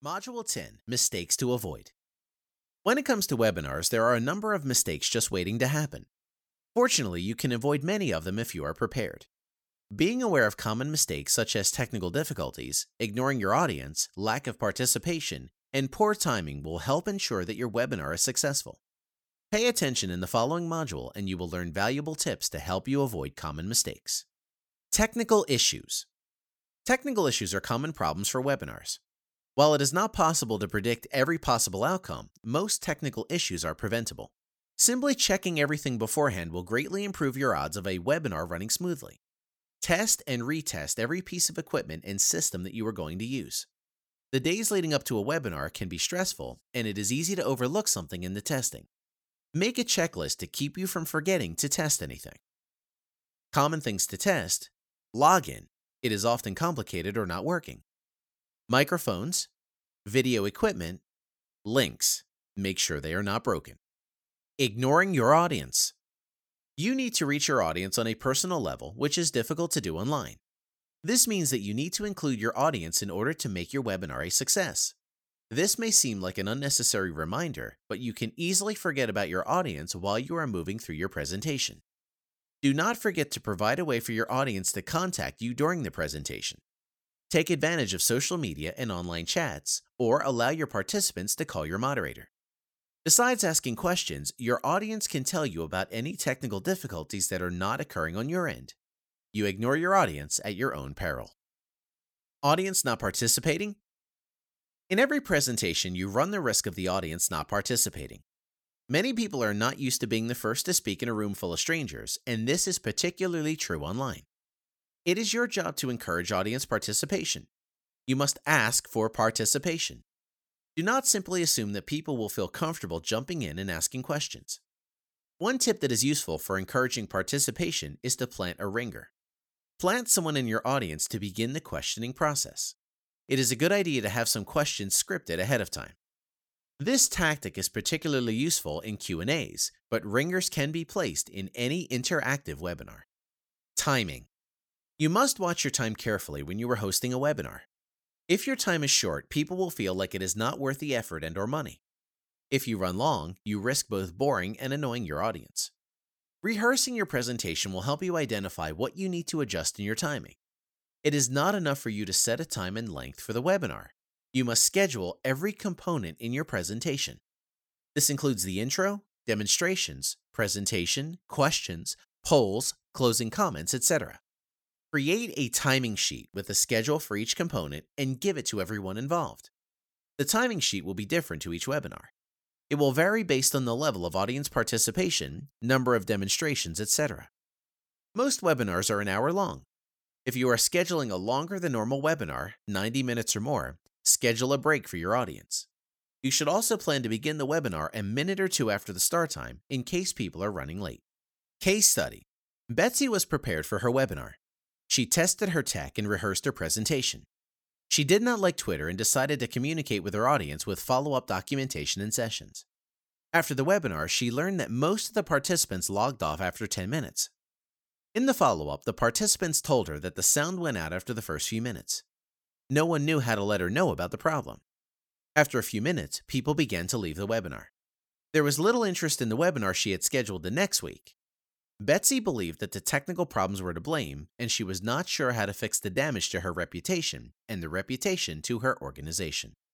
Module 10 Mistakes to Avoid. When it comes to webinars, there are a number of mistakes just waiting to happen. Fortunately, you can avoid many of them if you are prepared. Being aware of common mistakes such as technical difficulties, ignoring your audience, lack of participation, and poor timing will help ensure that your webinar is successful. Pay attention in the following module and you will learn valuable tips to help you avoid common mistakes. Technical issues. Technical issues are common problems for webinars. While it is not possible to predict every possible outcome, most technical issues are preventable. Simply checking everything beforehand will greatly improve your odds of a webinar running smoothly. Test and retest every piece of equipment and system that you are going to use. The days leading up to a webinar can be stressful, and it is easy to overlook something in the testing. Make a checklist to keep you from forgetting to test anything. Common things to test: login. It is often complicated or not working. Microphones, video equipment, links. Make sure they are not broken. Ignoring your audience. You need to reach your audience on a personal level, which is difficult to do online. This means that you need to include your audience in order to make your webinar a success. This may seem like an unnecessary reminder, but you can easily forget about your audience while you are moving through your presentation. Do not forget to provide a way for your audience to contact you during the presentation. Take advantage of social media and online chats, or allow your participants to call your moderator. Besides asking questions, your audience can tell you about any technical difficulties that are not occurring on your end. You ignore your audience at your own peril. Audience not participating? In every presentation, you run the risk of the audience not participating. Many people are not used to being the first to speak in a room full of strangers, and this is particularly true online. It is your job to encourage audience participation. You must ask for participation. Do not simply assume that people will feel comfortable jumping in and asking questions. One tip that is useful for encouraging participation is to plant a ringer. Plant someone in your audience to begin the questioning process. It is a good idea to have some questions scripted ahead of time. This tactic is particularly useful in Q&As, but ringers can be placed in any interactive webinar. Timing. You must watch your time carefully when you are hosting a webinar. If your time is short, people will feel like it is not worth the effort and/or money. If you run long, you risk both boring and annoying your audience. Rehearsing your presentation will help you identify what you need to adjust in your timing. It is not enough for you to set a time and length for the webinar. You must schedule every component in your presentation. This includes the intro, demonstrations, presentation, questions, polls, closing comments, etc. Create a timing sheet with a schedule for each component and give it to everyone involved. The timing sheet will be different to each webinar. It will vary based on the level of audience participation, number of demonstrations, etc. Most webinars are an hour long. If you are scheduling a longer than normal webinar, 90 minutes or more, schedule a break for your audience. You should also plan to begin the webinar a minute or two after the start time in case people are running late. Case study. Betsy was prepared for her webinar. She tested her tech and rehearsed her presentation. She did not like Twitter and decided to communicate with her audience with follow-up documentation and sessions. After the webinar, she learned that most of the participants logged off after 10 minutes. In the follow-up, the participants told her that the sound went out after the first few minutes. No one knew how to let her know about the problem. After a few minutes, people began to leave the webinar. There was little interest in the webinar she had scheduled the next week. Betsy believed that the technical problems were to blame, and she was not sure how to fix the damage to her reputation and the reputation to her organization.